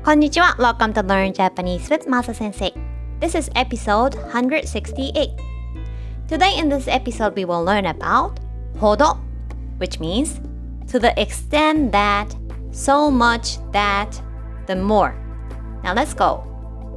こんにちは。Welcome to Learn Japanese with Masa Sensei. This is episode 168. Today in this episode, we will learn about ほど, which means to the extent that, so much that, the more. Now let's go.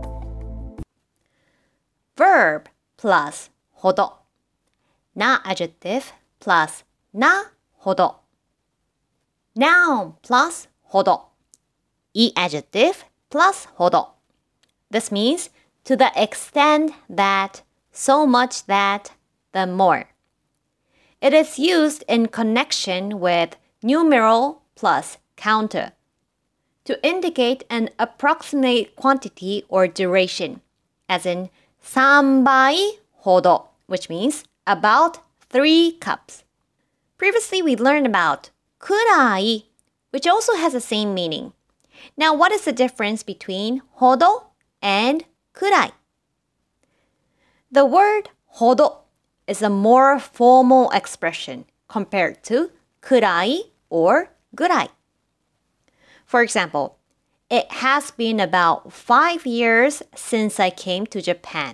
Verb plus ほど. Na adjective plus なほど. Noun plus ほど. E adjective plus ほど. This means to the extent that, so much that, the more. It is used in connection with numeral plus counter to indicate an approximate quantity or duration, as in 3杯ほど, which means about 3 cups. Previously, we learned about くらい, which also has the same meaning. Now, what is the difference between ほど and くらい? The word ほど is a more formal expression compared to くらい or ぐらい. For example, it has been about 5 years since I came to Japan.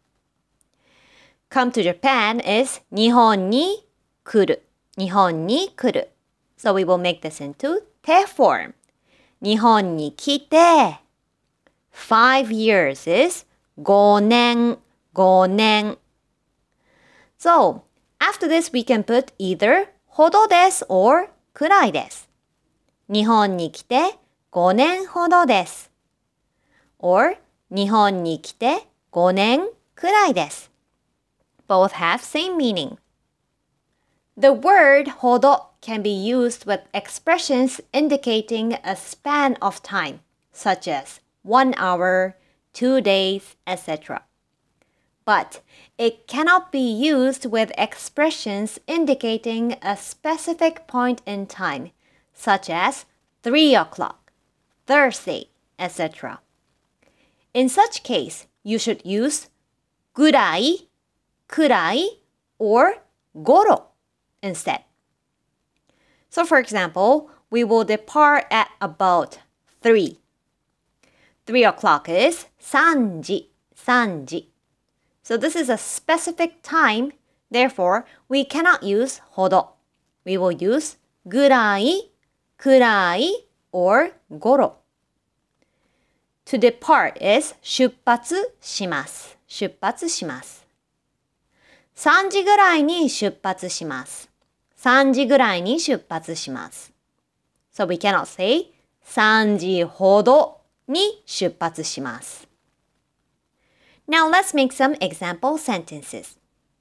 Come to Japan is 日本に来る. 日本に来る. So we will make this into 手 form. 日本に来て 5 years is 5年 5年. So, after this we can put either ほどです or くらいです. 日本に来て5年ほどです. Or 日本に来て5年くらいです. Both have same meaning. The word ほど can be used with expressions indicating a span of time, such as 1 hour, 2 days, etc. But it cannot be used with expressions indicating a specific point in time, such as 3 o'clock, Thursday, etc. In such case, you should use ぐらい, くらい, or ごろ instead. So for example, we will depart at about 3. 3 o'clock is 3時, 3時. So this is a specific time, therefore we cannot use ほど. We will use ぐらい, くらい, or ごろ. To depart is 出発します. 出発します. 3時ぐらいに出発します. 3時ぐらいに出発します. So we cannot say 3時ほどに出発します. Now let's make some example sentences.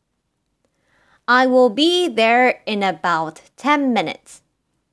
I will be there in about 10 minutes.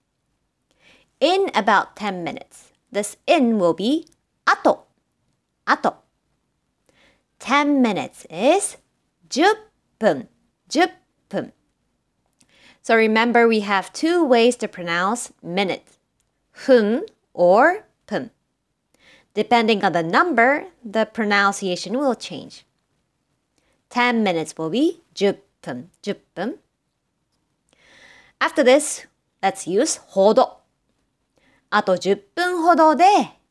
In about 10 minutes. This in will be あと. あと. 10 minutes is 10分. 10分. So remember, we have 2 ways to pronounce minute. 分 or 分. Depending on the number, the pronunciation will change. 10 minutes will be 10分. 10分. After this, let's use ほど. あと10分ほどで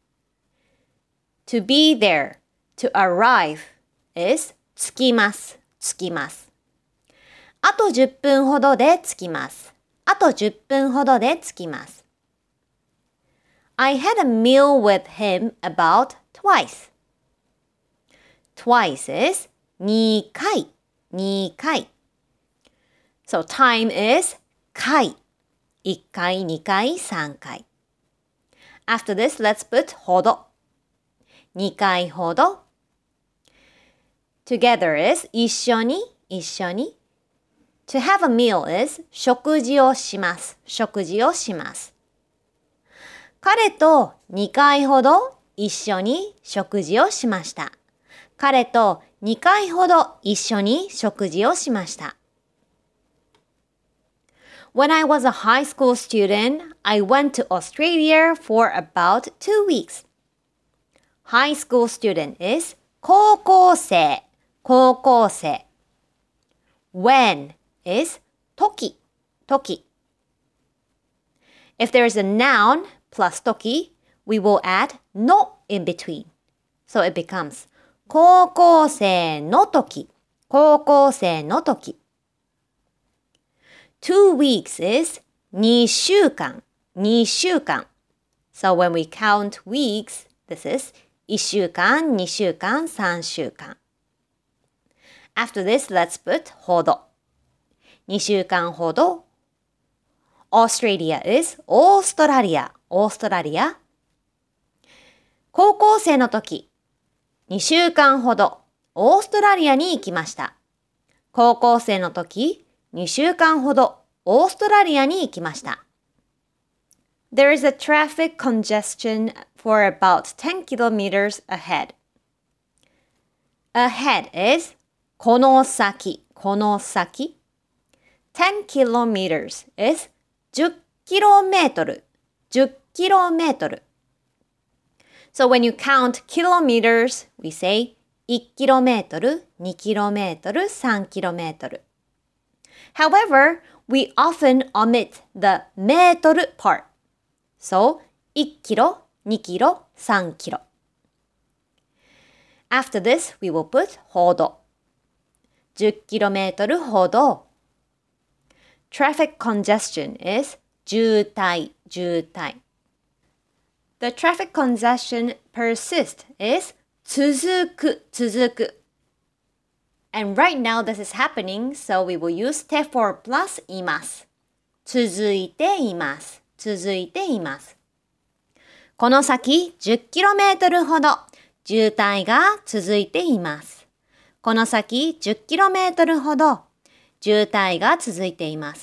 To be there, to arrive is 着きます. 着きます. あと10分ほどで着きます. あと10分ほどで着きます. I had a meal with him about twice. Twice is 2回. 2回. So time is 回. 1回, 2回, 3回. After this, let's put ほど. 2回ほど. Together is 一緒に, 一緒に. To have a meal is 食事をします。食事をします。彼と2回ほど一緒に食事をしました。彼と2回ほど一緒に食事をしました。When I was a high school student, I went to Australia for about 2 weeks. High school student is 高校生。高校生。When is 時. 時. If there is a noun plus 時, we will add の in between. So it becomes 高校生の時、高校生の時。2 weeks is 2週間、2週間。So when we count weeks, this is 1週間、2週間、3週間。After this, let's put ほど。2週間ほど。Australia is オーストラリア、オーストラリア。高校生の時、2週間ほどオーストラリアに行きました。高校生の時、2週間ほどオーストラリアに行きました。There is a traffic congestion for about 10 kilometers ahead. Ahead is この先、この先。10 kilometers is 10キロメートル、10キロメートル。So when you count kilometers, we say 1キロメートル、2キロメートル、3キロメートル。However, we often omit the メートル part. So 1キロ、2キロ、3キロ。After this, we will put ほど。10キロメートルほど。Traffic congestion is 渋滞、渋滞。The traffic congestion persist is 続く、続く。And right now this is happening, so we will use te4 plus います。続いています。続いています。この先 10km ほど渋滞が続いています。この先 10km ほど渋滞が続いています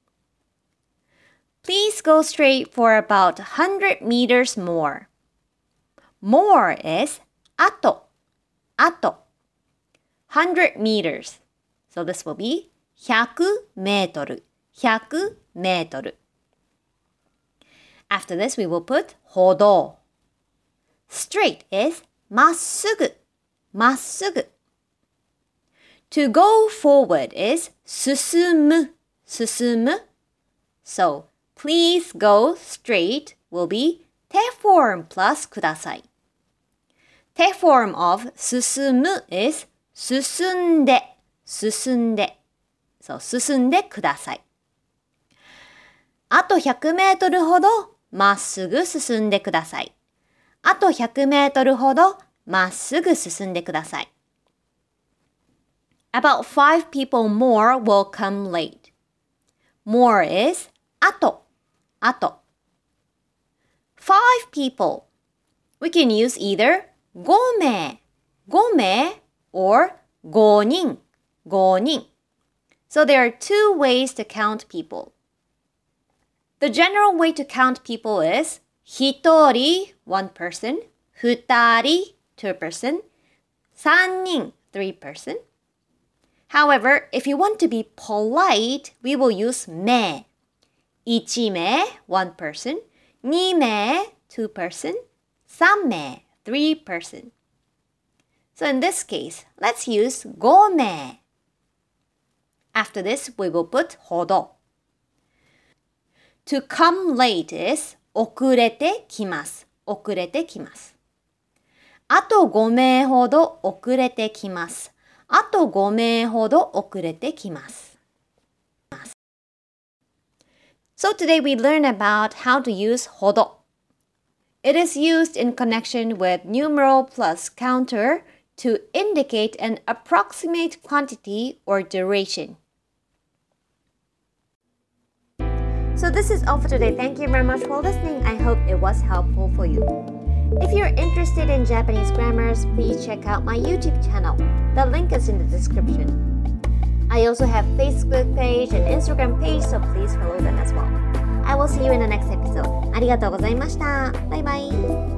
。Please go straight for about 100 meters more. More is あと、あと。100 meters. So this will be 100メートル、100メートル。After this, we will put 歩道。Straight is まっすぐ、まっすぐ。To go forward is 進む、進む。So, please go straight will be te form plus ください。te form of 進む is 進んで、進んで。So, 進んでください。あと100メートルほどまっすぐ進んでください。あと100メートルほどまっすぐ進んでください。About 5 people more will come late. More is あと、あと。5 people. We can use either 5名、5名 or 5人、5人。So there are two ways to count people. The general way to count people is 1人 one person, 2人 two person, 3人 three person. However, if you want to be polite, we will use 名。1名 one person, 2名 two person, 3名 three person. So in this case, let's use 5名。After this, we will put ほど。To come late is 遅れてきます。遅れてきます。あと5名ほど遅れてきます。あと5名ほど遅れてきます。So today we learn about how to use ほど。It is used in connection with numeral plus counter to indicate an approximate quantity or duration. So this is all for today. Thank you very much for listening. I hope it was helpful for you. If you're interested in Japanese grammars, please check out my YouTube channel. The link is in the description. I also have Facebook page and Instagram page, so please follow them as well. I will see you in the next episode. ありがとうございました。バイバイ。